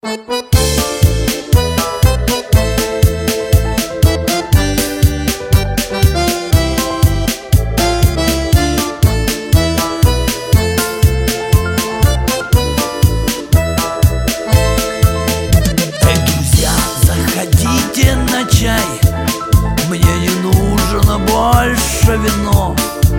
Мне не нужно больше вино.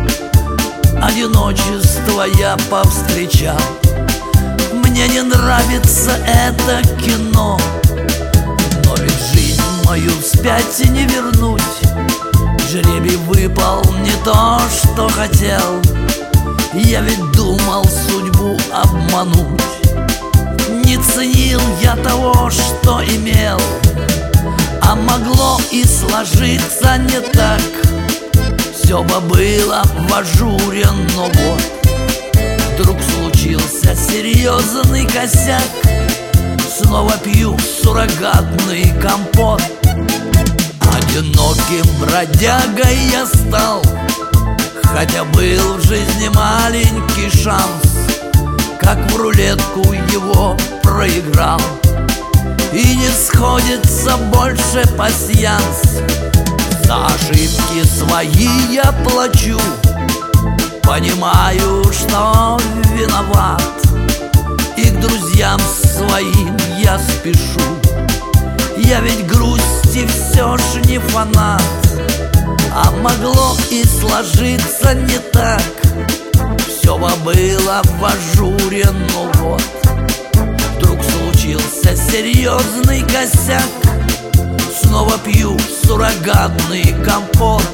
Одиночество я повстречал. Мне не нравится это кино. Но ведь жизнь мою вспять и не вернуть. Жребий выпал не то, что хотел. Я ведь думал судьбу обмануть. Не ценил я того, что имел. А могло и сложиться не так. Все бы было в ажуре, но вот вдруг случился серьезный косяк. Снова пью суррогатный компот. Одиноким бродягой я стал, хотя был в жизни маленький шанс. Как в рулетку его проиграл. И не сходится больше пасьянс. За ошибки свои я плачу. Понимаю, что виноват. И к друзьям своим я спешу. Я ведь грусти все ж не фанат. А могло и сложиться не так. Все бы было в ажуре, но вот вдруг случился серьезный косяк. Снова пью суррогатный компот.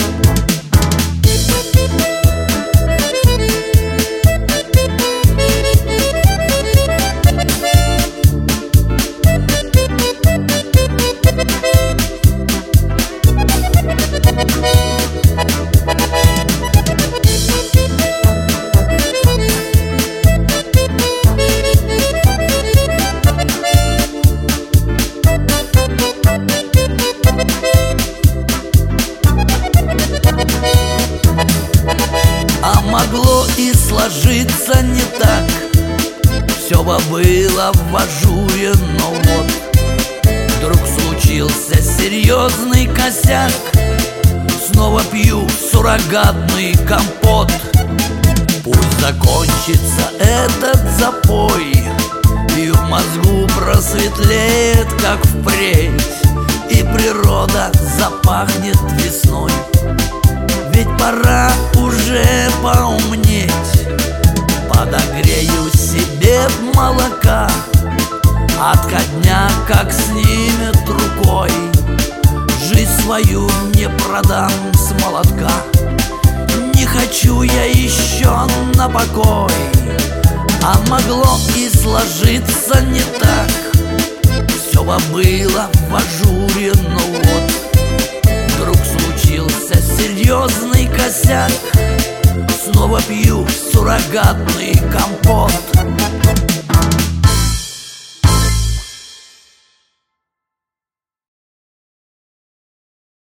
А могло и сложиться не так. Все бы было в ажуре, но вот вдруг случился серьезный косяк. Снова пью суррогатный компот. Пусть закончится этот запой, и в мозгу просветлеет, как впредь, и природа запахнет весной. Ведь пора уже поумнеть. Подогрею себе молока. Отходня как снимет рукой. Жизнь свою не продам с молотка. Не хочу я еще на покой. А могло и сложиться не так. Все бы было в ажуре, но вот вдруг случился серьезный косяк. Снова пью суррогатный компот.